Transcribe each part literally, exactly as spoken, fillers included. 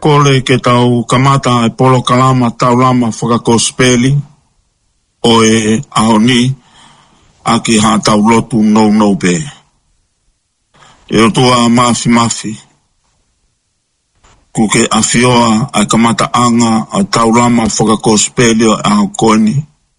kole ke tau kamata e polo kalama tau lama whakakospeli o e ahoni a ki ha tau lotu nou nou be. E o tua mafi mafi. Kuke a fioa a kamata anga a tau lama whakakospeli o aho koni.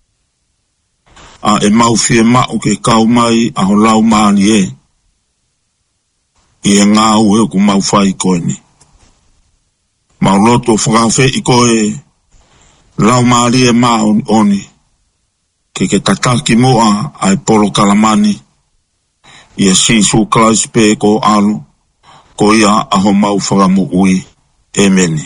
A e mau fie mau ke kau mai a ho lau maani e. I e ngā ue ku mau whai koni. Mau loto whakawhi i koe lau maari e maa oni. Ke ke tataki mua ai polo kalamani. I e sisu klaispe ko alu. Ko ia aho mau whakamu ui. Emeni.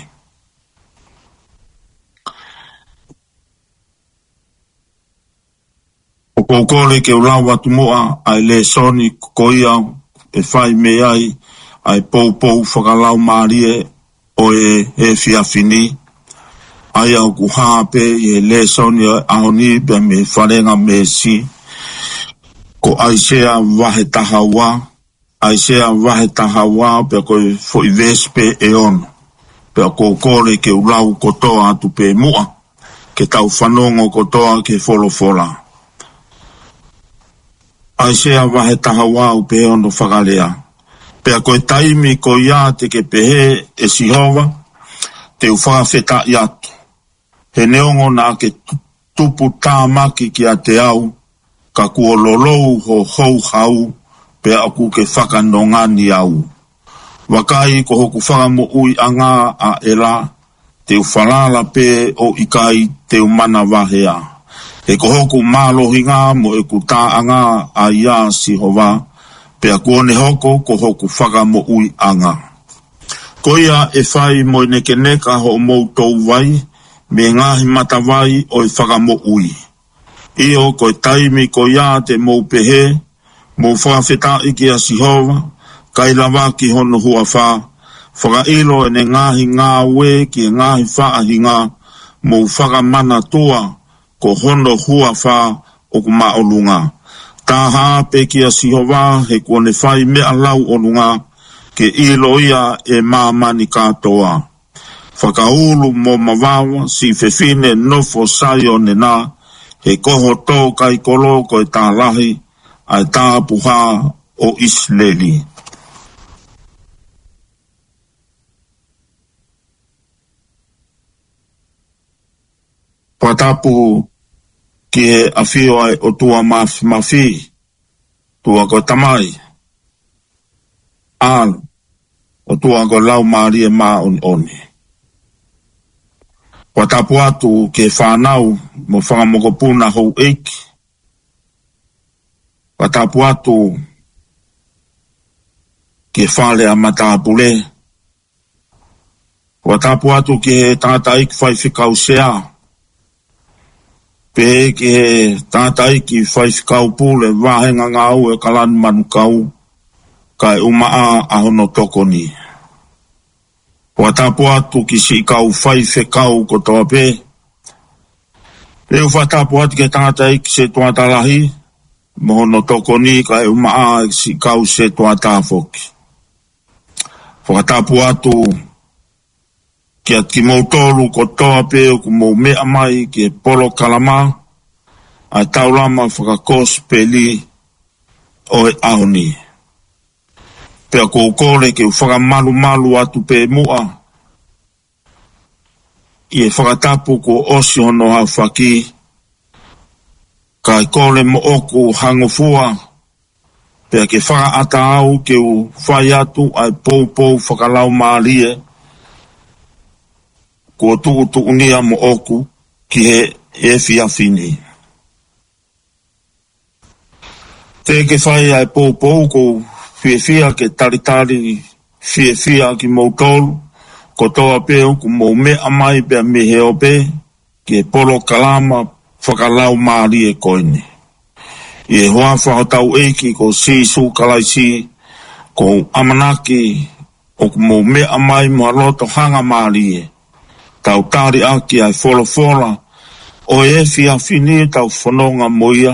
O kōkore ke ulau watu mua ai le soni ko ia e whai me ai ai pou pou whakalau maari e o e e fiafini. Ai au ku hape i e le soni aoni pe me wharenga me si. Ko ai sea wahe taha wā. Ai sea wahe taha wā pe koe fo i vespe e ono. Pe a kōkore ke ulau kotoa atu pe mua. Ke tau whanongo kotoa ke wholofola. Ai sea wahe taha wā pe ono whakalea. Pe a koe taimi ko ia te ke pehe e sihova. Te uwhawheta i atu. He neongo nā ke tupu tāmaki ki a te au. Ka kua lolou ho hou hau. Pe a ku ke whakanongani au. Wakai ko hoku whakamo ui anga a ela. Te uwhalala pe o ikai te umana wahea. E ko hoku mālohinga mo e ku tā anga a ia sihova. Pe a kuone hoko ko hoku whakamo ui anga. Ko ia e whai mo neke neka ho moutou wai. Me ngahi matawai o i whakamo ui. Io ko taimi ko ia te mou pehe. Mo whawheta iki a sihova. Kai lawa ki hono hua wha. Whakailo e ne ngahi ngā we ki e ngahi whaahinga. Mo whakamana toa ko hono hua wha o ku maolunga. Taha pe ki a sihova he kuone whai mea lau onunga. Ke ilo ia e mamani katoa. Whakaulu mo mawawa si whewhine nofo saio ne nā. He koho tō kai kolo ko e tā lahi. Ai tā puha o Isleli. Patapu ki e awhio ai o tua mafi mafi. Tua ko tamai. Al. O tua ko lau maari e maa on oni. Patapu atu ki e whanau mo whangamoko puna hou eiki. Patapu atu ki e whale a matapule. Patapu atu ki e tata iki whai whikau sea. Pe ki e tata iki whai whikau pule wahenga ngau e kalani manu kau. Kai umaa ahono tokoni. Patapu atu ki si kau whai whikau kotoa pe. Leo whatapu atu ki e tata iki se tuata lahi. Mohono tokoni kai umaa si kau se tuata foki. Whakatapu atu ki at ki moutolu kotoa pe o ku mou mea mai ki e polo kalama. Ai taulama whakakos peli o e ahoni. Pe a koukore ki u whakamalu malu atu pe mua. I e whakatapu ko osi hono hau whaki. Kai kore mo oku hangofua. Pea ke whaka ata au ke u whai atu ai pou pou whakalau maalie. Ko tuku tuku nia mo oku ki he e fia fini. Te ke whai ai pou pou ko fie fia ke taritari fie fia ki moutolu. Ko toa peo ku mou mea mai pea me heo pe. Ke polo kalama whakalau maari e koini. I e hoa whakatau eiki ko sisu kalaisi, ko amanaki, o ku mou mea mai mua loto hanga maari e. Tau tari aki ai fola fola, o e fia fini tau whanonga moia,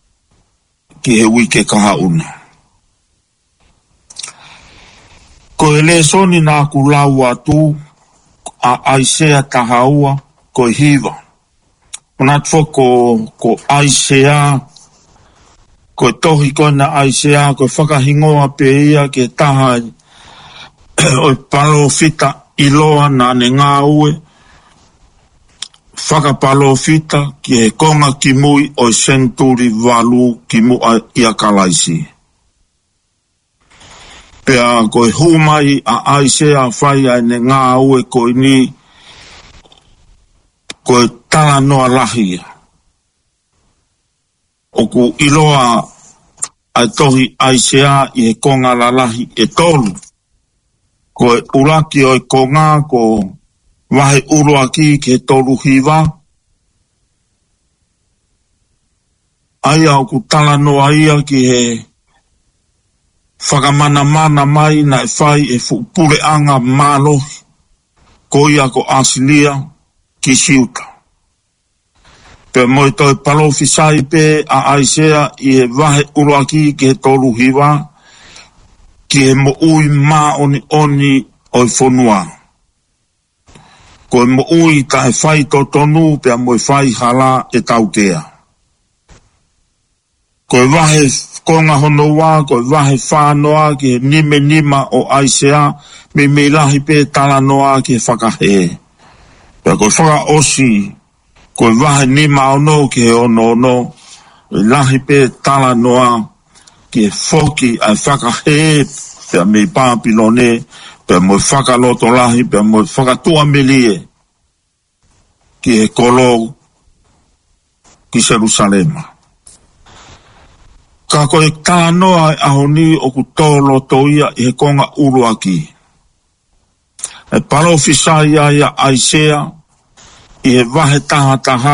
ki he wike kaha una. Ko Ko ele soni nā kulau atu a aisea tahaua ko hiva. Ona tfo ko, ko aisea, ko tohi ko na aisea, ko whakahingoa pe ia ke taha o palo fita iloa nā ne ngā ue, whakapalo fita ki he konga ki mui o senturi walu ki mua ia kalaisi. Pea koe humai a aisea whai ai ne ngā ue koe ni koe tala noa lahi. O ku iloa ai tohi aisea i he konga la lahi e tolu. Koe uraki o e konga ko wahe uruaki ke tolu hiva. Ai au ku tala noa ia ki he whakamana mana mai na e whai e pure anga mālohi, ko ia ko asilia ki siuta. Pe moi toi palofi sai pe a aisea i e wahe uruaki ki he tolu hiva, ki he mo ui mā oni oni o i whonua. Ko e mo ui ta e whai to tonu pe a mo i whai hala e tautea. Ko e wahe konga hono wā, ko e wahe whānoa ki he nime nima o aisea, me me lahi pe tala noa ki he whakahe. Pea ko e whaka osi, ko e wahe nima ono ki he ono ono, e lahi pe tala noa ki he whoki ai whakahe, pea me pāpilone, pea mo e whakaloto lahi, pea mo e whakatua melie ki he kolo ki Jerusalema. Ka koe tānoa e ahoni o ku tōlo toia i he konga uruaki. E palofisa ia ia aisea i he wahe taha taha.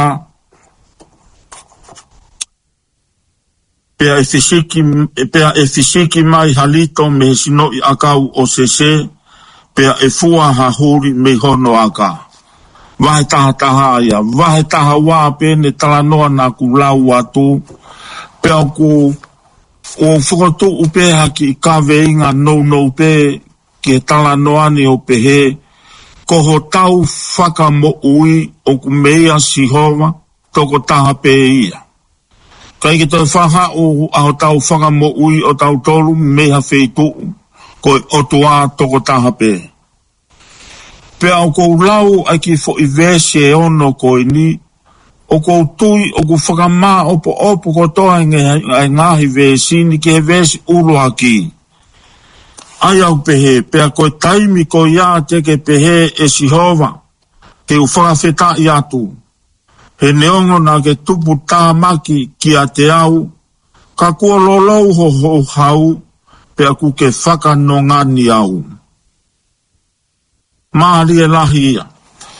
Pea e fisiki, pea e fisiki mai halito me sino i akau o sese, pea e fua ha huri me hono aka. Wahe taha taha ia, wahe taha wā pene talanoa na ku lau atu, pea ku o whakato upe haki ka veinga no no pe ke tala noani o pehe ko ho tau whaka mo ui o ku mea sihova toko taha pe ia. Kai ke toi whaha o aho tau whaka mo ui o tau tolu meha wheitu ko o tua toko taha pe. Pea o kou lau ai ki fo i vese ono ko ni o kou tui o kou whakamā opo opo ko toa ngai ngahi vesini ke he vesi uruaki. Ai au pehe, pea koe taimi ko ia teke pehe e sihova, ke u whakawheta i atu. He neongo na ke tupu tā maki ki a te au, ka kua lolou ho ho hau, pea ku ke whakanongani au. Māri e lahi ia.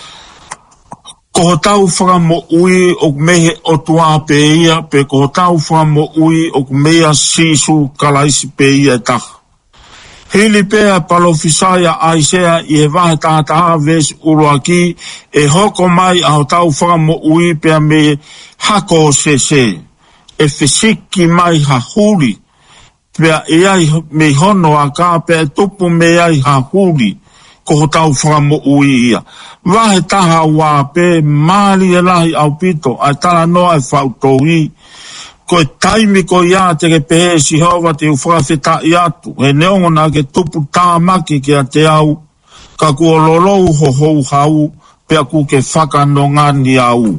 Ko tau whakamo ui o mehe o tua pe ia, pe ko tau whakamo ui o mea sisu kalaisi pe ia taha. Hili pea palofisaya aisea i he wahe tātaha vesi uruaki, e hoko mai a tau whakamo ui pea me hako sese, e fisiki mai ha huri, pea e ai me hono a ka pea tupu me ai ha huri, ko tau whakamo ui ia. Wahe taha wā pe māli e lahi au pito, ai tala noa e whautohi, ko e taimi ko ia te ke pehe si hova te uwhakawheta i atu, he neongo na ke tupu tā maki ki a te au, ka kua lolou ho hou hau, pea ku ke whakanongani au.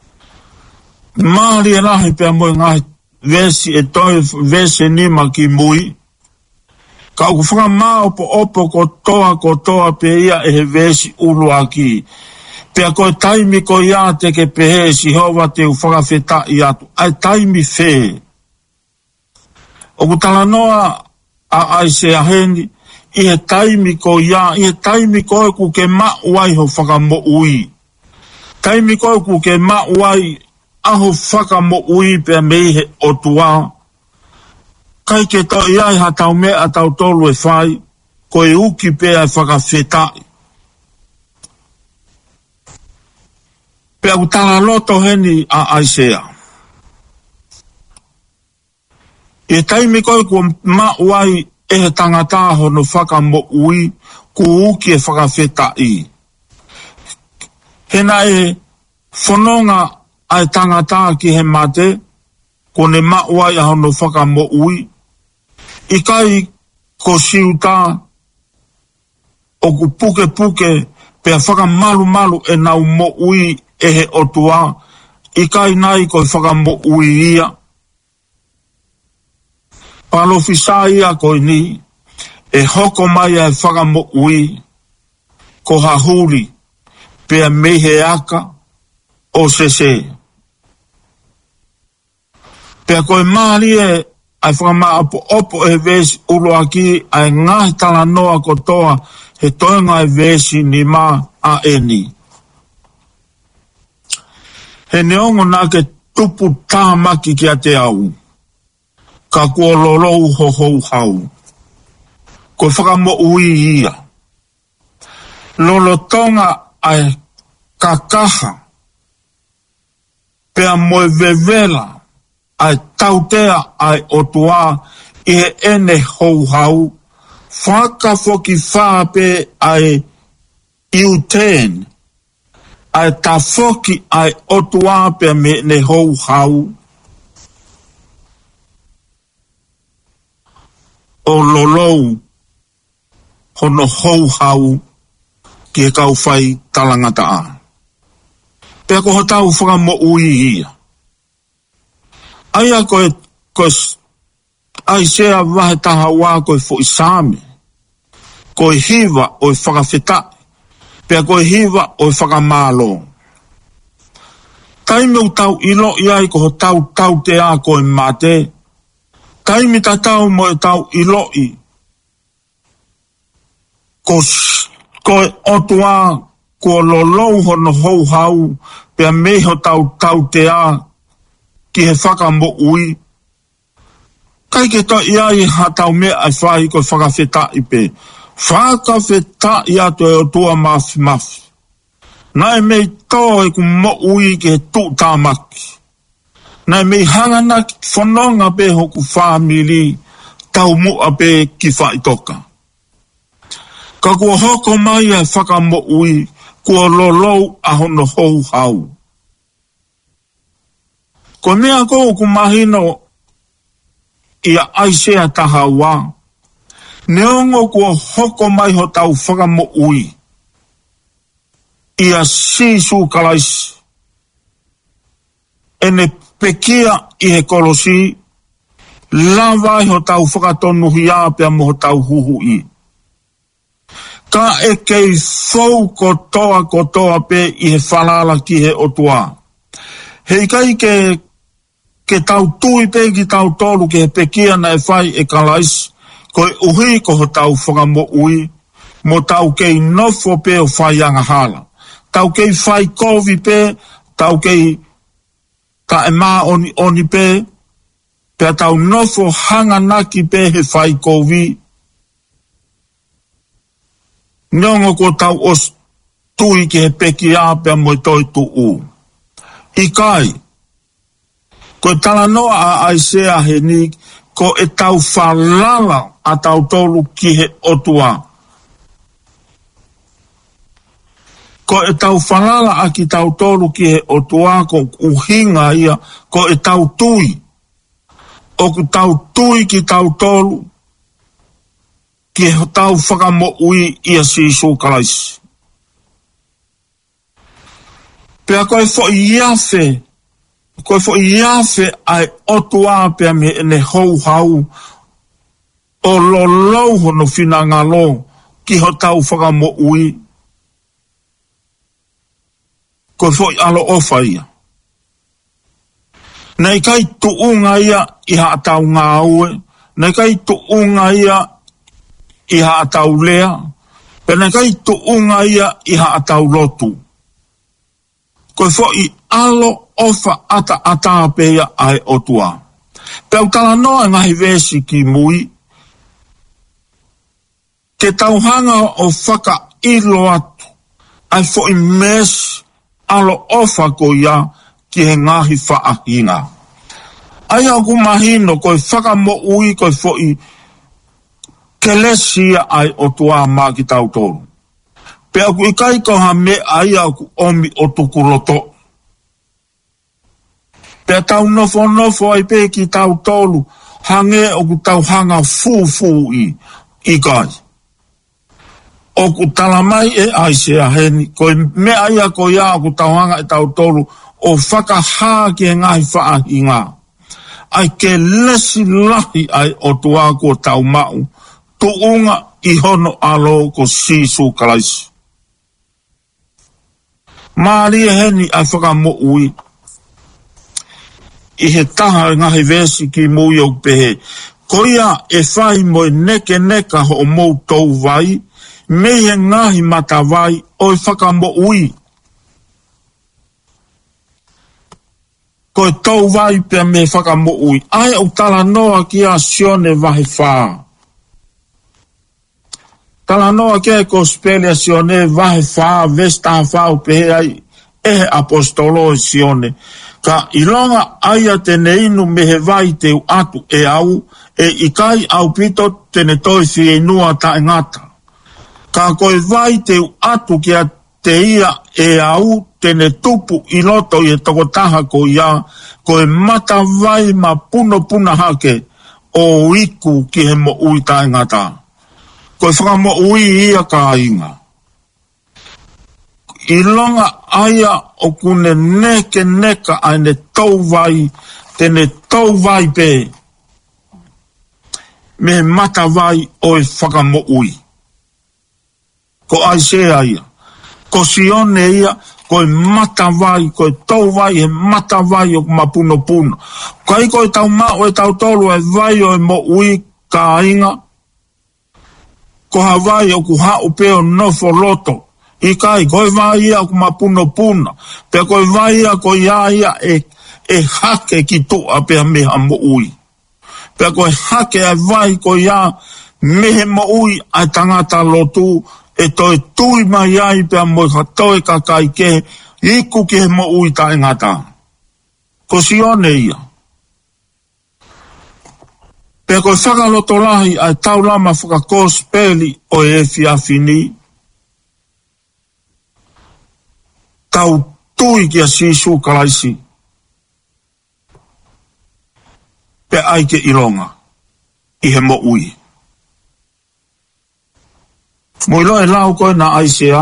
Māli e lahi pea moe ngahi vesi e toi vesi nima ki mui, ka u whakamā opo opo ko toa ko toa pe ia e he vesi uruaki. Pea koe taimi ko ia te ke pehe si hova te u whakawheta i atu. Ai taimi whee. O ku tala noa a ai se aheni, i he taimi ko ia, i he taimi koe ku ke mauai ho whakamo ui. Taimi koe ku ke mauai aho whakamo ui pea meihe o tua. Kai ke tau iai ha tau mea a tau tolu e whai, ko e uki pea e whakawhetai. Pea ku tala loto heni a aisea. E taimi koe ku mauai e he tangata hono whaka mo ui ku uki e whakawheta i. Hena e whanonga ai tangata ki he mate, ko ne maua i hono whaka mo ui, i kai ko siuta o ku puke puke pe whaka malu malu e nau mo ui e he otua, i kai nai ko whaka mo ui ia. Palofisa ia ko ni, e hoko mai e whaka mo ui, ko hahuri, pe a mehe aka o sese. Pe a koe maari e ai whakama apo opo e vesi ulo aki ai ngahi tala noa kotoa he toenga e vesi ni ma a eni. He neongo nā ke tupu tāmaki ki a te au. Ka kua lorou ho hou hau. Ko whakamo ui ia. Lolo tonga ai kakaha. Pea moe vevela ai tautea ai otua i he ene hou hau. Whaka foki whape ai iuten. Ai ta foki ai otua pea me ne hou hau. O lolou hono hou hau ki e kau whai talangata a. Pea ko hotau whaka mo ui ia. Aia koe, koe, ai sea wahe taha wā koe fo isame. Koe hiva o e whakawheta. Pea koe hiva o e whakamalo. Taime u tau ilo iai ko hotau tau te a koe mate. Taimi ta tau mo e tau iloi. Ko, ko e otua, ko lolou hono hou hau, pea meho tau tau te a, ki he whaka mo ui. Kai ke to iai ha tau mea ai whahi ko whakawheta i pe. Whakawheta i ato e otua mafi mafi. Nai mei tō e ku mo ui ki he tū tāmaki. Nai mei hangana ki whanonga pe hoku whamili tau mua pe ki whaitoka. Ka kua hoko mai e whaka mo ui, kua lolou a hono hou hau. Ko mea kou ku mahino ia aisea taha wā. Neongo kua hoko mai ho tau whaka mo ui. Ia sisu kalaisi. Ene pekia i he kolosi, lawai ho tau whakatonu hia pia mo ho tau huhu i. Ka e kei fau kotoa kotoa pe i he whalala ki he otua. Hei kai ke, ke tau tui pe ki tau tolu ke he pekia na e whai e kalais, ko e uhi ko ho tau whakamo ui, mo tau kei nofo pe o whai anga hala. Tau kei whai kovi pe, tau kei ka e mā oni, oni pe, pea tau nofo hanga naki pe he whai kovi. Niongo ko tau os tui ki he peki a pea mo toi tu u. I kai, ko e tala noa a aisea he ni, ko e tau whalala a tau tolu ki he otua. Ko e tau whalala a ki tau tolu ki he otua, ko uhinga ia, ko e tau tui. O ku tau tui ki tau tolu, ki he tau whakamo ui ia si su kalaisi. Pea koe fo iafe, koe fo iafe ai otua pea me ne hou hau, o lo lau hono whina ngalo ki ho tau whakamo ui. Koe fo i alo ofa ia. Nei kai tu unga ia i ha tau ngā ue, nei kai tu unga ia i ha tau lea, pe nei kai tu unga ia i ha tau lotu. Koe fo i alo ofa ata ata pea ai otua. Pea utala noa ngahi vesi ki mui, ke tauhanga o whaka ilo atu, ai fo i mes alo ofa ko ia ki he ngahi whaahinga. Ai au ku mahino koe whaka mo ui koe fo i kelesia ai o tua ma ki tau tolu. Pe aku ikai ko ha me ai aku omi o tuku loto. Pe tau nofo nofo ai pe ki tau tolu, hange o ku tau hanga fu fu i, ikai. O ku talamai e ai se aheni, ko me ai a ko ia o ku tau hanga e tau tolu, o whakaha ki e ngai wha i ngā. Ai ke lesi lahi ai o tua ko tau mau, tu unga i hono alo ko sisu kalaisi. Maari e heni ai whakamo ui. I he taha ngahi vesi ki mui au pehe. Ko ia e whai mo e neke neka ho o mou tau vai, me he ngahi mata vai o e whakamo ui. Ko e tau vai pia me whakamo ui. Ai au tala noa ki a sione vahe whaa. Tala noa ke ko spelia sione vahe whaa, vesta whaa pehe ai e apostolo e sione. Ka ilonga aia tene inu mehe vai te atu e au, e ikai au pito tene toi fi e nua ta e ngata. Ka koe vai te atu ki a te ia e au tene tupu i loto i e toko taha ko ia, koe mata vai ma puno puna hake o iku ki he mo ui ta e ngata. Koe whakamo ui ia ka inga. I longa aia o kune neke neka ai ne tau vai, tene tau vai pe. Me mata vai o e whakamo ui. Ko ai se aia. Ko sione ia, ko e mata vai, ko e tau vai, e mata vai o mapuno puno. Kai ko e tau mao e tau tolu e vai o e mo ui ka inga. Ko ha vai o ku hau peo nofo loto. I kai, koe vai ia ku mapuno puna. Pe koe vai ia ko ia ia e, e hake ki tua pea meha mo ui. Pe koe hake e vai ko ia mehe mo ui ai tangata lotu e toi tui mai ai pea mo katoe kakai ke iku ki he mo ui ta ingata. Ko sione ia. Pe koe whakaloto lahi ai tau lama whakakos peli o e fiafini. Tau tui ki a sisu kalaisi. Pe aike ilonga. I he mo ui. Moilo e lau koe na aisea.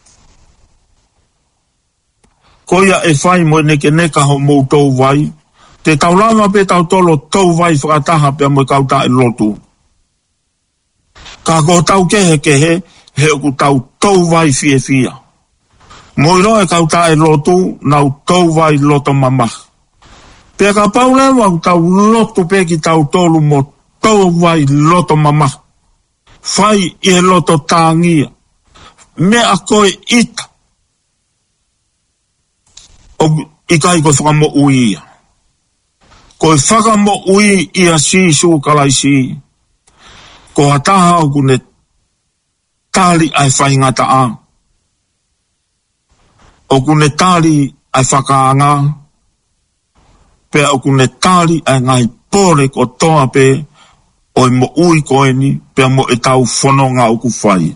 Koia e whai mo neke neka ho mou tau vai. Te tau lama pe tau tolo tau vai whakataha pe mo kauta e lotu. Ka ko tau kehe kehe, he oku tau tau vai fie fia. Moiro e kauta e lotu, nau tau vai loto mama. Pea ka paule wau tau lotu pe ki tau tolu mo tau vai loto mama. Fai i e loto tāngia. Me a koe ita. O i kai koe whakamo ui ia. Koe whakamo ui i a sisu kalaisi. Ko hataha o kune tali ai whaingata a. O kune tali ai whakaanga. Pea o kune tali ai ngai pore ko toa pe o e mo ui koe ni, pea mo e tau whanonga o ku whai.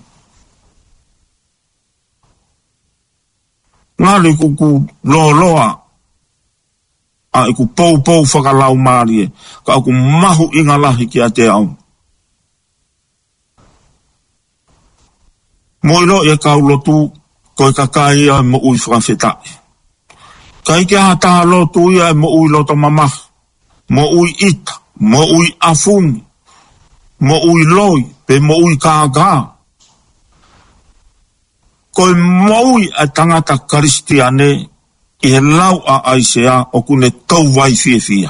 Ngāre kuku loa loa, a e ku pou pou whakalau mārie, ka ku mahu inga lahi ki a te au. Moiro e kau lotu, koe kakai a mo ui whakawhetai. Kai ke ha taha lotu ia e mo ui loto mamah, mo ui ita, mo ui afuni, mo ui loi, pe mo ui kāgā. Koe mo ui a tangata karistiane i he lau a aisea o kune tau vai fie fia.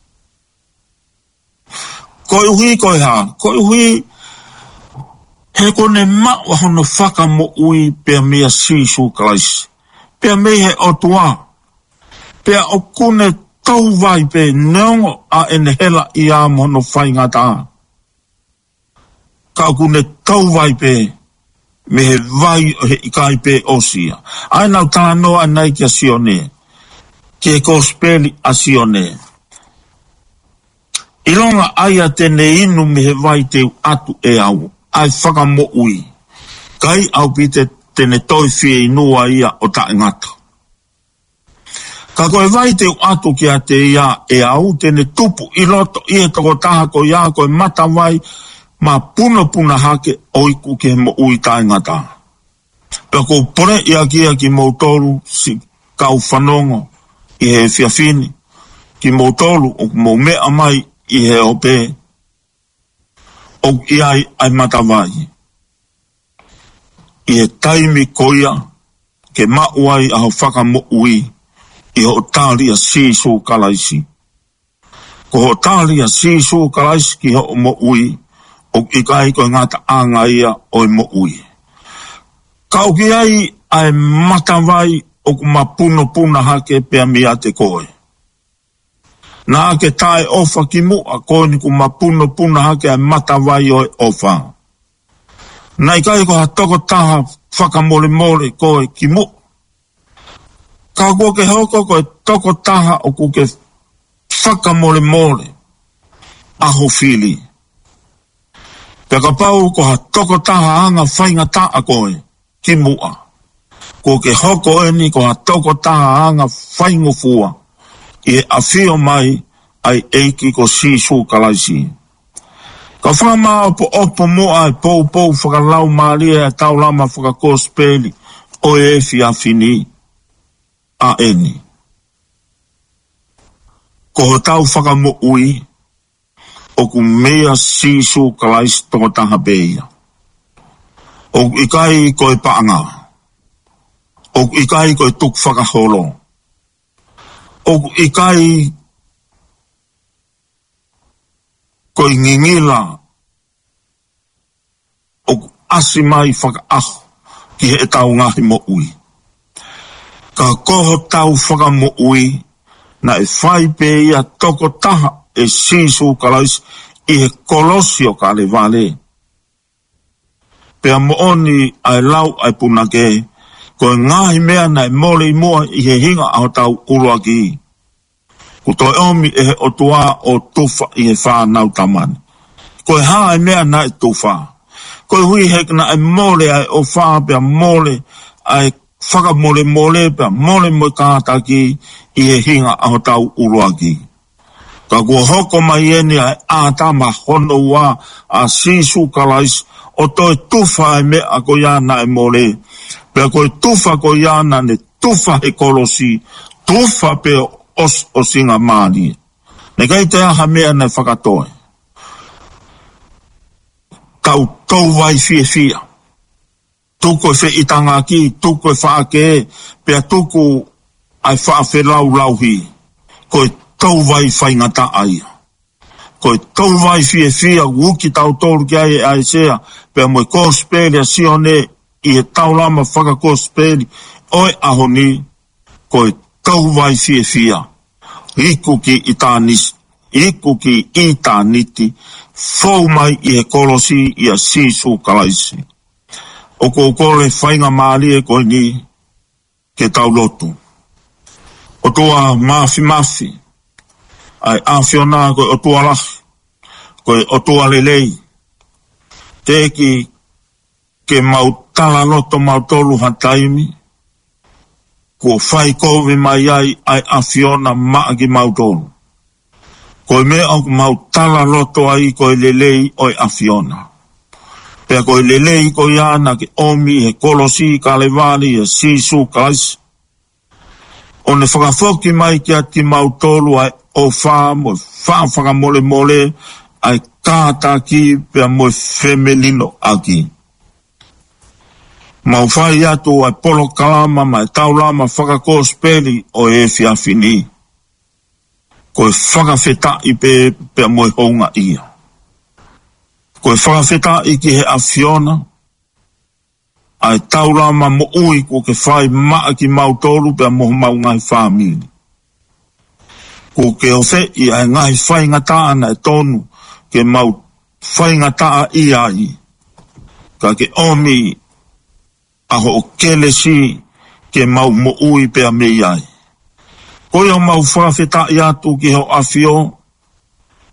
Koe hui koe ha, koe hui he kone maua hono whaka mo ui pea mea sisu kalaisi. Pea mea he otua. Pea o kune tau vai pe neongo a ene hela i a mono whaingata. Ka kune tau vai pe me he vai he ikai pe osia. Ai nau tala noa nai ki a sione. Ki e kospeli a sione. Ilonga aia tene inu me he vai te atu e au. Ai whaka mo ui. Kai au pite tene toi fie inua ia o ta ingata. Ka koe vai te atu ki a te ia e au tene tupu i loto i e toko taha ko ia koe mata vai ma puna puna hake o iku ke mo ui ta ingata. Pea ko pore ia kia ki moutoru si kau whanongo i he fiafini. Ki moutoru o mo mea mai i he ope o i ai ai matawai. I he taimi koia ke mauai a ho whaka mo ui i ho tāria sisu kalaisi. Ko ho tāria sisu kalaisi ki ho mo ui o i kai koe ngata anga ia o i mo ui. Kau ki ai ai matawai o kuma puno puna hake pea mia te koe. Nā ke tae ofa ki mu a koe ni kuma puno puna hake ai matawai o ofa. Nai kai ko ha toko taha whakamole mole koe ki mu. Ka kua ke hoko koe toko taha o ku ke whakamole mole aho whili. Pea ka pau ko ha toko taha anga whainga ta a koe ki mua. Ko ke hoko eni ko ha toko taha anga whaingo fua. I a whio mai ai eiki ko sisu kalaisi. Ka whama opo opo mua e pou pou whakalau maalia e tau lama whakakos peli o e fia fini a eni. Ko ho tau whakamo ui o ku mea sisu kalaisi toko taha beia. O ikai koe paanga. O ikai koe tuk whakaholo. O ikai koe ngingila o asi mai whakaaho ki he tau ngahi mo ui. Ka koho tau whakamo ui na e whai pe ia toko taha e sisu kalaisi i he kolosio ka le vale. Pea mo oni ai lau ai punake koe ngahi mea na e mole i mua i he hinga au tau urua ki. Ko toi omi e he otua o tufa i he whanau tamani. Koe haa e mea na e tufa. Koe hui hek na e mole ai o whaa pea mole ai whaka mole mole pea mole mo kāta ki i he hinga au tau urua ki. Ka kua hoko mai eni ai āta ma hono wā a sisu kalais o toi tufa e mea ko iana e mole. Pea koe tufa ko iana ne tufa he kolosi, tufa pe os o singa maani. Ne kai te aha mea ne whakatoe. Kau tau vai fia fia. Tuko e whi itanga ki, tuko e whaake, pea tuko ai whaafe lau lau hi. Koe tau vai whaingata aia. Koe tau vai fia fia, wuki tau toru ki ai e ai sea, pea moe kōsperi a sione, i he tau lama whakakosperi, oi ahoni, koe tau vai fia fia. Iku ki itanis, iku ki itaniti, fau mai i he kolosi i a sisu kalaisi. O ko kore whainga maali e koe ni ke tau lotu. O tua mafi mafi, ai awhiona koe o tua lahi, koe o tua lelei, teki ke mau tala loto mau tolu hataimi, ko whai kowe mai ai ai awhiona maa ki mau tolu. Koe mea au mau tala loto ai koe lelei oi awhiona. Pea koe lelei koe ana ke omi he kolosi ka levali e sisu kalaisi. O ne whakafoki mai ki ati mau tolu ai o wha mo wha whakamole mole ai kāta ki pea mo femelino aki. Mau whai atu ai polo kalama mai taulama whakakospeli o e whiawhini. Koe whakawheta i pe pea mo honga ia. Koe whakawheta i ki he awhiona, ai taurama mo ui ko ke whai maa ki mau toru pea mo mau ngai whamini. Ko ke o whe i ai ngai whai ngataa na e tonu ke mau whai ngataa i ai. Ka ke omi aho o kele si ke mau mo ui pea me ai. Koe o mau whakawheta i atu ki ho awhio,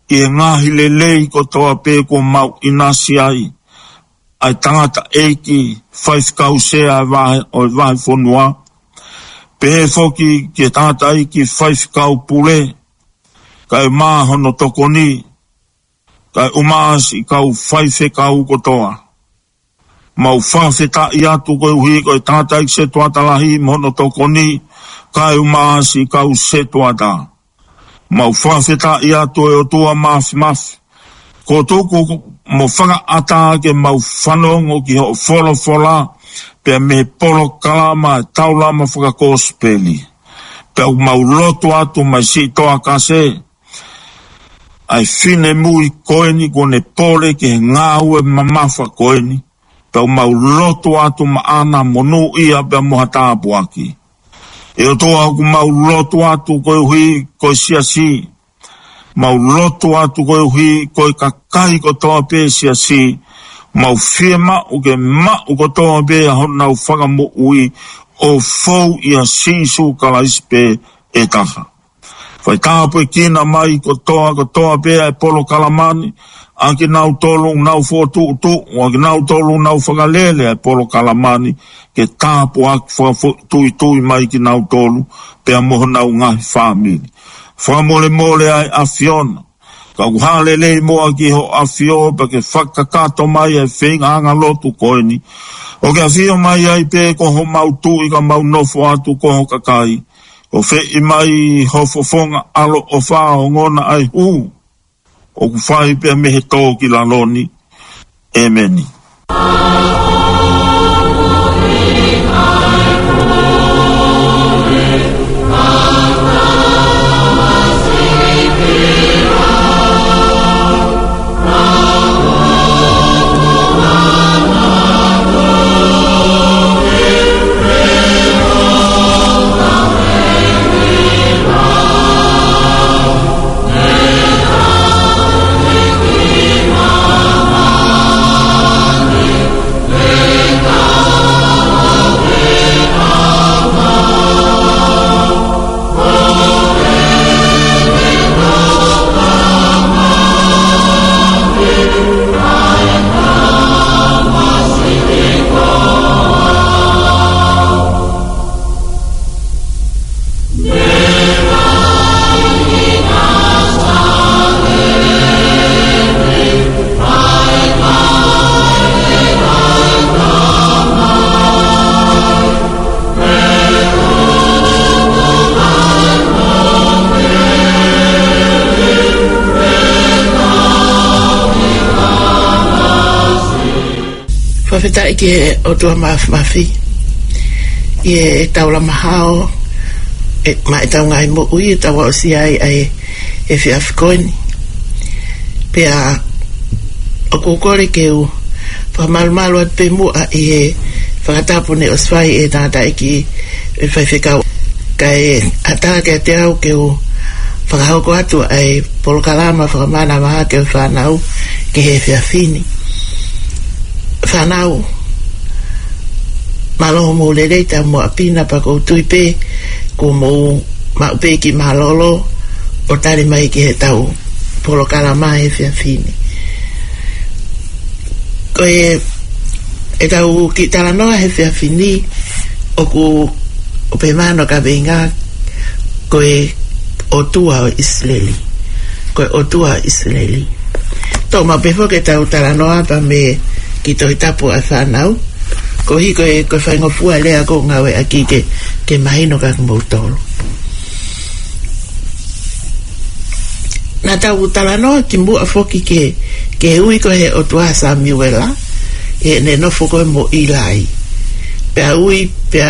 i ngahi le lei ko toa pe ko mau inasi ai. Ai tangata eiki five kausea vai o vai fonua. Pe foki ke tangata eiki five kau pule. Kai maa hono tokoni. Kai umaasi kau five kau kotoa. Mau whawheta i atu koe hui koe tangata eiki se tuatalahi mono tokoni. Kai umaasi kau se tuata. Mau whawheta i atu e o tua mafi mafi. Ko tōku mo whanga ata ke mau whanongo ki ho wholo whola pe me polo kalama e taulama whaka kōspeli. Pe au mau loto atu mai si toa kase. Ai whine mui koeni kone pole ke ngā ue mamafa koeni. Pe au mau loto atu ma ana monu ia pe moha tāpuaki. E o toa ku mau loto atu koe hui koe sia si. Mau loto atu koe hui koe kakai ko toa pe sia si. Mau fia ma uke ma uko toa pe a hona u whakamu ui o fau ia sisu kala ispe e taha. Whai tāpu e kina mai ko toa ko toa pe e polo kalamani. Anki nau tolu nau fōtu utu. Anki nau tolu nau whakalele e polo kalamani. Ke tāpu aki whakatui tui mai ki nau tolu. Pe a moho nau ngahi whamiri. Whamole mole ai a Fiona. Ka kuhale lei moa ki ho a Fiona pa ke whakakato mai e whenga anga lotu koeni. O ke a Fiona mai ai pe ko ho mau tui ka mau nofo atu ko ho kakai. O whe i mai ho fofonga alo o whao ngona ai hu. O ku whai pe mehe tō ki la loni. Emeni. Whawheta ike o tua mafi mafi. I e taula mahao, e ma e tau ngai mo ui, e taua o si ai ai e whiawhikoini. Pea o kukore ke u whamalumalu at pe mua i e whakatapune o swai e tata iki e whaiwhikau. Ka e ata ke te au ke u whakahauko atu ai polokalama whakamana maha ke u whanau ke he whiawhini. Whanau maloho mo le reita mo apina pa kou tui pe ko mo maupe ki malolo o tari mai ki he tau polo kalama e whiawhini ko e e tau ki talanoa he whiawhini o ku o pe mano ka venga ko e o tua o Israeli ko e o tua Israeli to ma pe fo ke tau talanoa pa me ki toi tapu a whanau ko hi koe koe whaingo fua lea ko ngawe aki ke ke mahino ka kumautoro na tau talanoa ki mua foki ke ke ui koe o tua Samuela e ne no foko mo ilai pe ui pe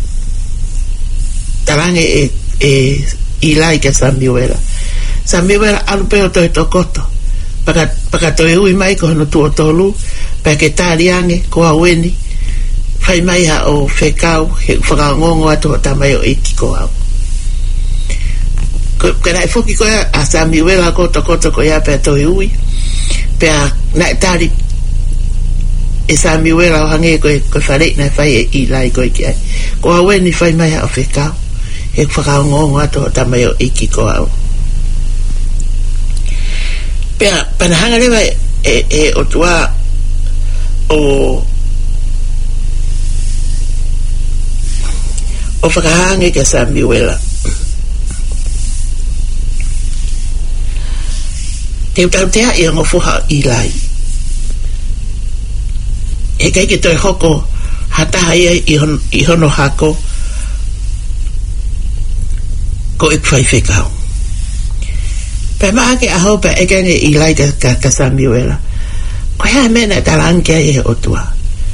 talange e e ilai ke Samuela Samuela alu pe o toi tokoto paka paka toi ui mai ko no tuo tolu pa ke tariange ko aweni fai mai ha o fekau he whakangongo atu o tamai o iki ko au ko nai foki ko a Samuela ko toko toko ya pe toi ui pe a nai tari e Samuela o hange ko ko whare nai fai e ilai ko iki ai ko aweni fai mai ha o fekau he whakangongo atu o tamai o iki ko au Pea panahanga lewa e, e o tua o o whakahange ka Samuela. Te utau tea i ngofuha Eli. E kai ke toi hoko hataha ia i, hon, i hono hako ko ik whai whekau. Pe maa ke aho pe e kange Eli ka, ka, ka Samuela. Ko hea mena talangia i he otua.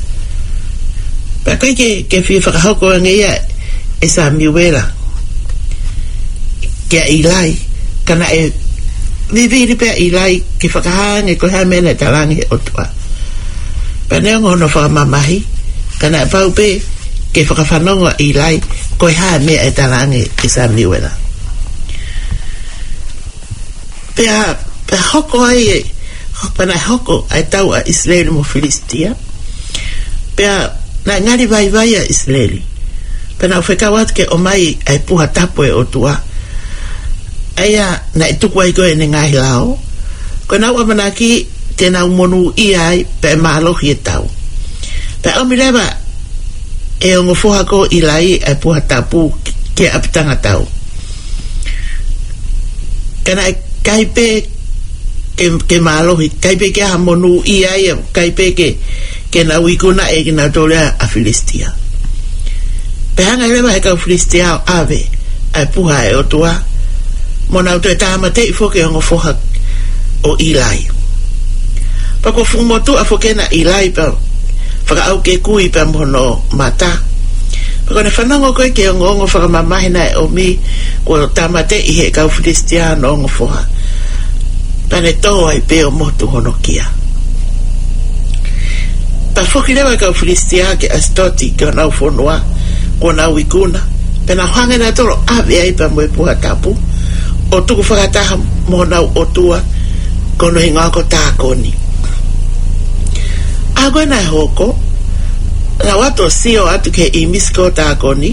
Pe kai ke, ke whi whakahoko ange ia e Samuela kia Eli kana e viviri pe Eli ki whakahange ko hea mena talangi he otua. Pe neo ngono whakamamahi kana e pau pe ke whakawhanongo Eli ko hea mea e talangi e Samuela. Pea, pea hoko ai, pana hoko ai tau a Israeli mo Filistia. Pea, na ngari vai vai a Israeli. Pena whekawat ke o mai ai puha tapo e o tua. Aia, na e tuku ai koe ne ngahi lao. Ko nau amanaki te nau monu i ai pe mahalohi e tau. Pea omi lewa e o ngofoha ko i lai ai puha tapu ke apitanga tau. Kana e kaipe ke, ke malohi, kaipe ke ha monu i ai, kaipe ke ke na wikuna e ke na tolea a Filistia. Pehanga lewa he kau Filistia o ave, ai puha e o tua, mona uto e tahama te i foke o ngofoha o Eli. Pako fumotu a foke na Eli pa, whaka au ke kui pa mono mata. Pako ne whanango koe ke o ngongo whakamamahina e o mi, ko tamate i he kau Filistia no ngofoha. Pane tō ai pe o motu hono kia. Pa whoki lewa kau Filistia ke Astoti ke o nau whonua, ko nau ikuna, pena hangena toro ave ai pa moe puha tapu, o tuku whakataha mo nau o tua, kono hinga ko tākoni. Ago na hoko, na wato sio atu ke imisko tākoni,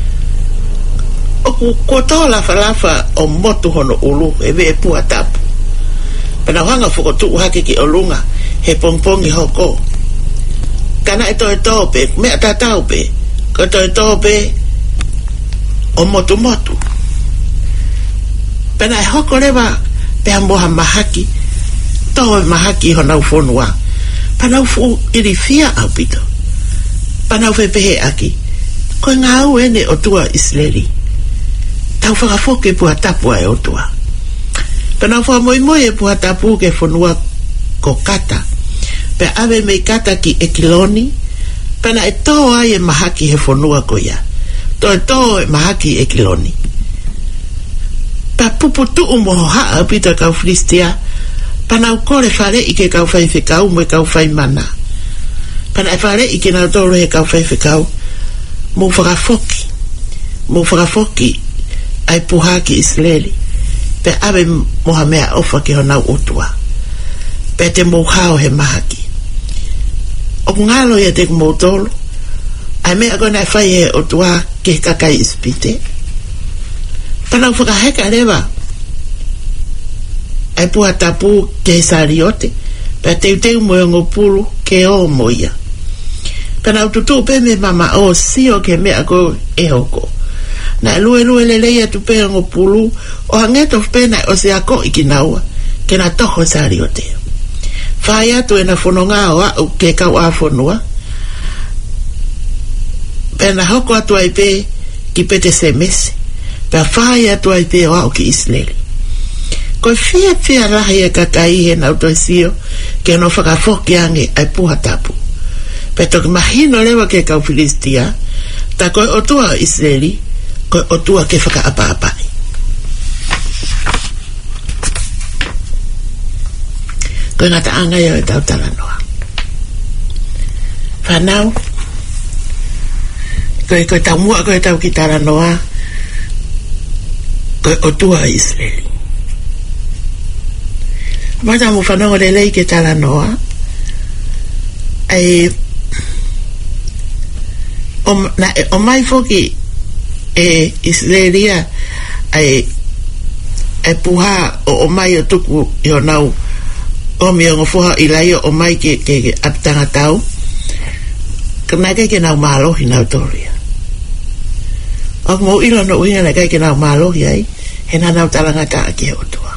o ko tō lafa lafa o motu hono ulu, e ve e puha tapu. Pena hanga fuko tuu hake ki olunga, he pongpongi hoko. Kana e toi tope, mea tatau pe, ko toi tope o motu motu. Pena e hoko lewa, pea moha mahaki, toho mahaki ho nau whonua. Panau fu iri fia au pito. Panau whepehe aki, koe ngā au ene o tua Israeli. Tau whakafoke pua tapua e o tua. Pena wha moi moi e puha tapu ke whanua ko kata. Pe ave mei kata ki e kiloni. Pena e tō ai e mahaki he whanua ko ia. Tō e tō e mahaki e kiloni. Pa pupu tuu moho haa pita kau Filistia. Pana u kore whare i ke kau whai whikau mo e kau whai mana. Pana e whare i ke nau tōro he kau whai whikau. Mo whakafoki. Mo whakafoki ai puha ki Israeli. Pe ave moha mea ofa ke honau utua. Pe te mohao he mahaki. O ngalo ia te kumotolo. Ai mea kona e whai he utua ke kakai ispite. Pana whakaheka rewa. Ai puha tapu ke sariote. Pe teu teu moe ngopulu ke o moia. Pana ututu pe me mama o sio ke mea ko e hoko. Na lue lue le leia tu pe ngo pulu o hangeto pena o se ako ikinaua ke na toho sariote. Faya tu ena fononga o au ke kau a fonua. Pena hoko atu ai pe ki pete se mese. Pe faya tu ai pe o au ki Israeli. Ko fia fia rahi e kakai he na utoisio ke no whakafoki ange ai puha tapu. Pe toki mahino lewa ke kau Filistia ta koe o tua Israeli ko o tua ke whaka apa-apai. Koe ngata anga ia e tau talanoa. Whanau, koe koe tau mua koe tau ki talanoa, koe o tua Israeli. Mata mu whanau le lei ke talanoa, ai o, na, o mai foki e Israelia ai e puha o o mai o tuku i o nau o mi o fuha ilai o mai ke ke atanga tau kana ke ke na malo hina toria o mo ilo no uina na ke ke na malo ai hena na talanga ta ke o tua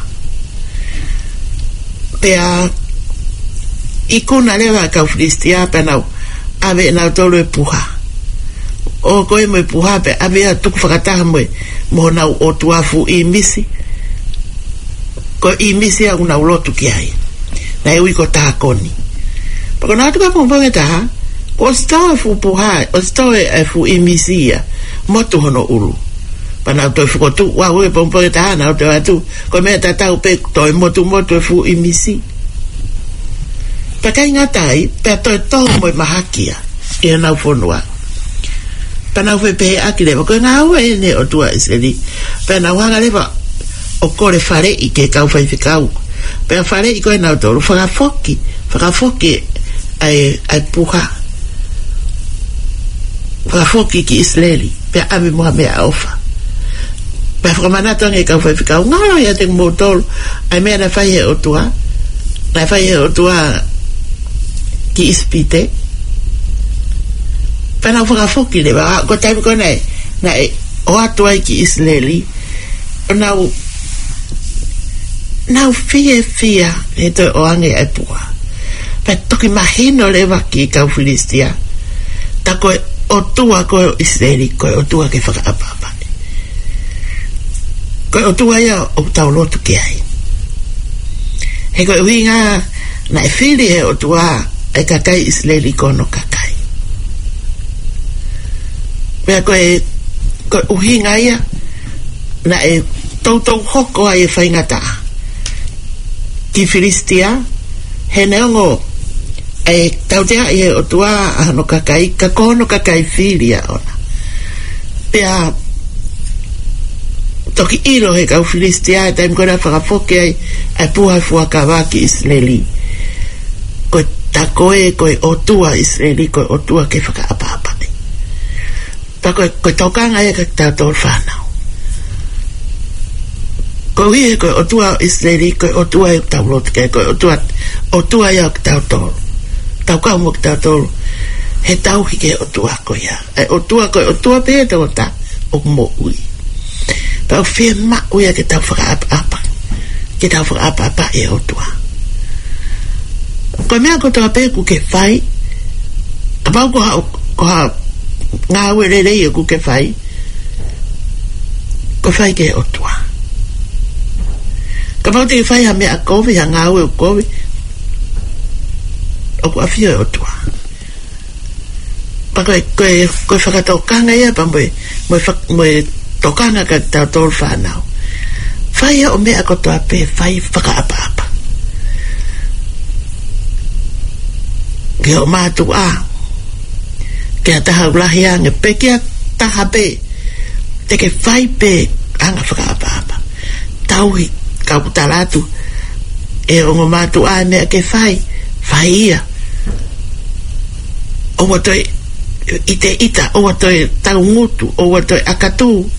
pea ikuna lewa ka fristia pena ave na tolo puha o ko me puha pe ave tu fakata mo mo na o tua fu i misi ko i misi a una ulotu ki ai na e ko ta koni porque na tu ka pon pon ta o sta fu puha o sta e fu i misi mo tu hono ulu pana to fu ko tu wa we pon pon ta na to tu ko me ta ta pe to mo tu mo tu fu i misi pa kai ngatai pe to to mo mahakia e na fonua pana fe pe akile ko nga we ne o tua iseli pana wanga leva o kore fare i ke kau fai fikau pe fare i ko na to fa foki fa foki ai ai puha fa foki ki isleli pe abi mo me ofa pe fa mana to nge kau fai fikau nga ya te motor ai me na fai o tua na fai o tua ki ispite pana fa foki le ba ko tai ko nei na o atua ki isleli na na fia fia e to o ange e pua pe toki mahino le va ki ka filistia ta ko o tua ko isleli ko o tua ke fa apa ko o tua ya o tau lotu ki ai he ko winga na fili e o tua e kakai isleli ko no kakai pe ko e ko uhinga ia na e tau tau hoko ai whaingata ki Filistia he neongo e tau tea i o tua ano kakai ka kono kakai filia ona pea toki ilo he kau Filistia e taim kona whakafoke ai ai puha fuakawa ki Israeli ko takoe ko o tua Israeli ko o tua ke whakaapapa pa ko ko tokanga e ka tau tau whanau ko hi ko o tua Israeli ko o tua e tau lot ke ko o tua o tua ya tau tau tau ka mo tau tau he tau hi ke o tua ko ya e o tua ko o tua pe tau ta o mo ui pa fe ma ui ke tau fra apa ke tau fra apa pa e o tua ko me ko tau pe ku ke fai apa ko ko nga wele le ku ke fai ko fai ke o tua ka pa te fai a me a kovi a nga we kovi o ku afio o tua pa ko ko ko fa to kanga ia pa mo mo mo to kanga ka ta to fa now fai o me a ko to pe fai fa ka apa apa ke o ma tu a ke ta ha blahi ang pe ke ta ha pe te ke fai pe anga fa ka apa apa tau ka putalatu e o matu a me ke fai fai ia o wato ite ita o wato tau mutu o wato akatu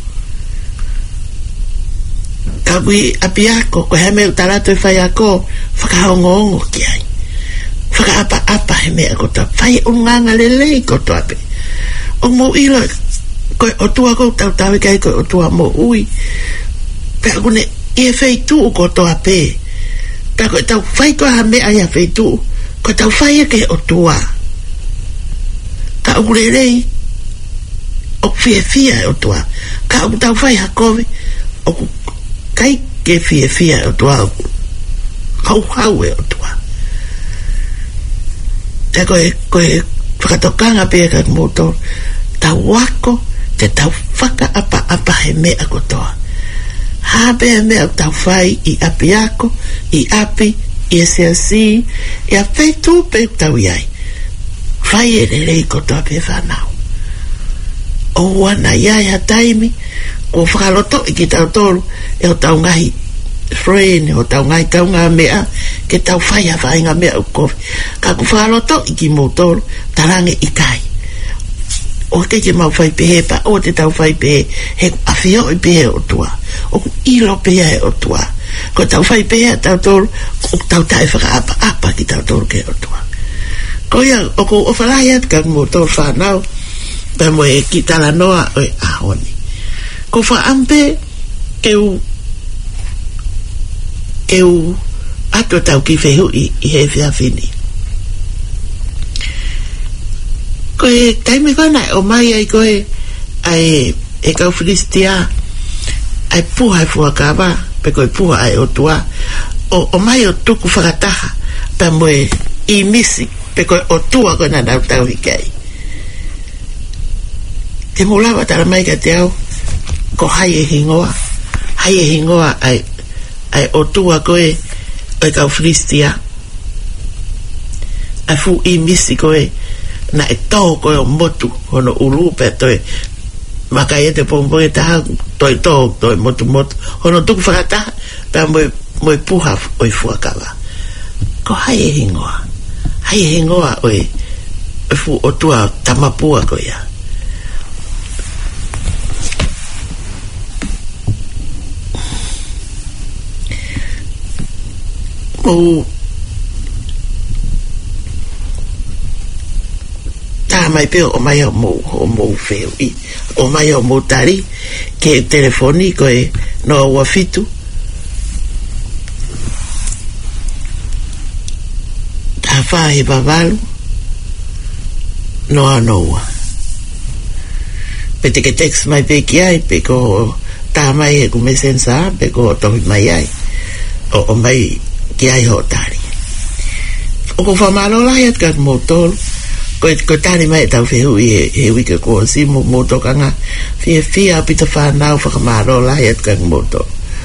ka bui apiako ko heme utalatu fai ako whakahongongo ki ai whaka apa apa heme ako ta fai unganga lele ko to ape o mo ilo ko o tua ko tau tau kai ko o tua mo ui pe agune e fei tu ko to ape ta ko tau fai to ha me ai fei tu ko tau fai ke o tua ka urelei o fie fie o tua ka o tau fai hakovi o kai ke fie fie o tua hau hau e o tua ta ko ko whakatokanga pe ka moto tau wako te tau whaka apa apa he me ako toa habe me tau fai i api ako i api i S L C i a fei tu pe tau iai fai e le rei ko toa pe whanau o wana iai ha taimi ko whakaloto i ki tau tolu e o tau ngahi friend o tau ngahi tau ngā mea ke tau fai a whai ngā mea u kofi ka ku whakaloto i ki motolu tarange i kai o ke ke mau fai pehe pa o te tau fai pehe he awhio i pehe o tua o ku ilo pehe o tua ko tau fai pea tau tolu o tau tai whakaapa apa ki tau tolu ke o tua ko ia o ko o whalai at ka mo tolu whanau pa mo e ki tala noa o e ahoni ko wha ampe ke u ke u ato tau ki whehu i, i he whia whini ko e taimi kona o mai ai ko e ai e kau Filistia ai puha e fuakawa pe koe puha ai o tua o, o mai o tuku whakataha pa moe i misi pe koe o tua koe na nau tau hikai te mulawa tara mai ka te au ko hai e hingoa hai e hingoa ai ai o tua koe e kau Filistia ai fu i misi koe na e tau koe o motu hono ulu pe toe maka e te pompo e taha toi tō toi motu motu hono tuku whakataha pa moe moe puha o i fuakawa ko hai e hingoa hai e hingoa o e e fu o tua tamapua ko ia mo ta mai pe o mai o mo o mo feo i o mai o mo tari ke telefoni ko e no wa fitu ta fa e babalu no anoa pe te ke text mai pe ki ai pe ko ta mai e kume sensa pe ko tohi mai ai o, o mai ki ai ho tari o ko fa malo la yat kat motol ko ko tani mai tau fehu i he wika ko si mo moto kanga fia fia pita fa nau fa kamaro la yat kan moto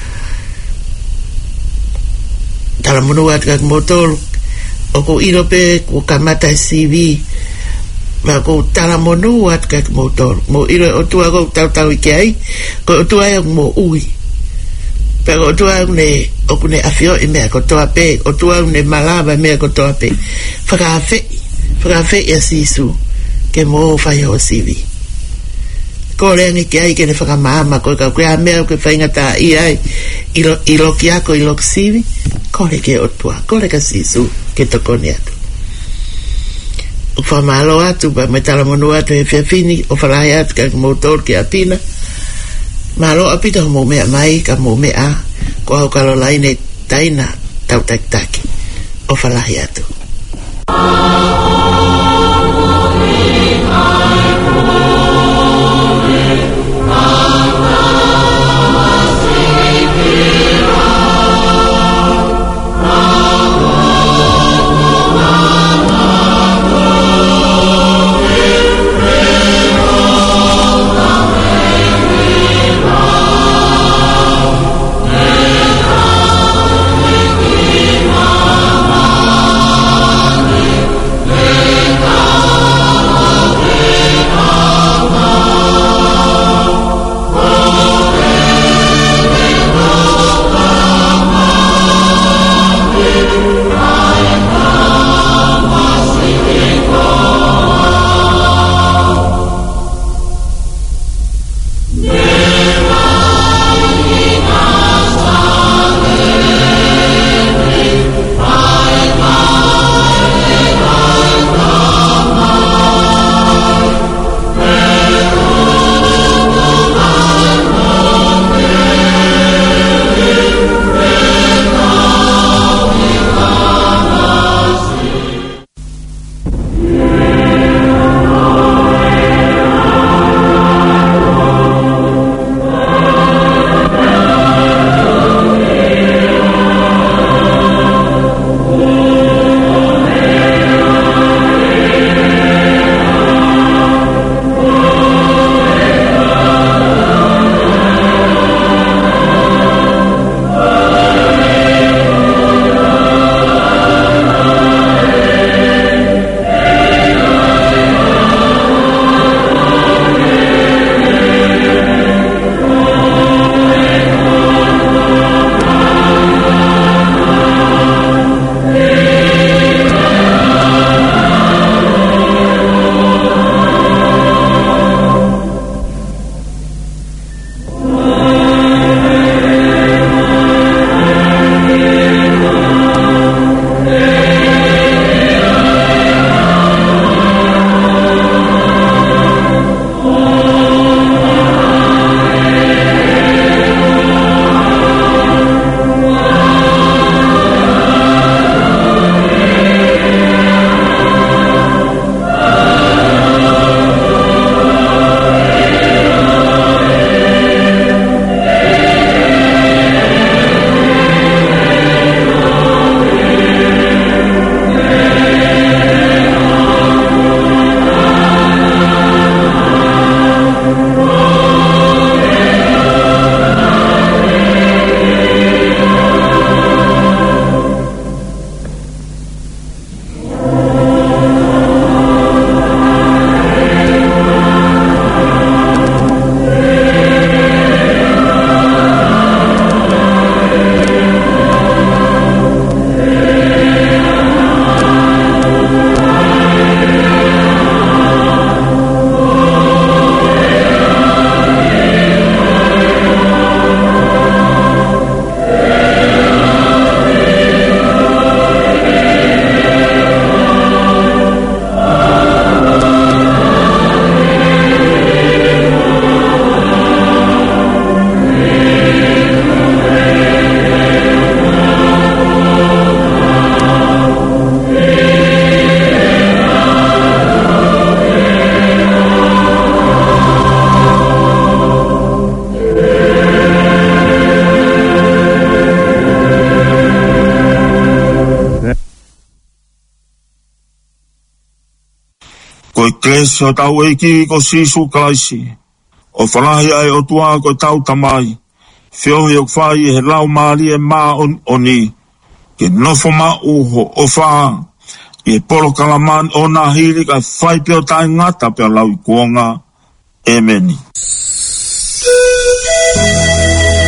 tala monu at kan moto o ko iro pe ko kamata C V ma ko tala monu at kan moto mo iro o tua ko tau tau i kai ko o tua mo ui pero o tua ne o kune afio i me ko toa pe o tua ne malaba me ko toa pe fa ka fe fra fe e sisu ke mo fai o sivi ko le ni ke ai ke ne fa mama ko ka kwa me ko fa ngata i ai i lo i lo kia ko i lo sivi ko le ke o tua ko le ka sisu ke to kone atu o fa malo atu ba metala monu atu e fe fini o fa lai atu ka motor ke atina malo apita mo me mai ka mo me a ko ka lo lai ne taina tau tak taki o fa lai atu Oh Ko e kresi o tau eiki ko sisu klaisi. O whalahi ai o tua ko tau tamai. Whiohi o whai he lau maari e maa on, oni. Ke nofo ma uho o whaa. I e polo kalaman o nā hiri ka whai peo tai ngata peo lau i kuonga. E meni.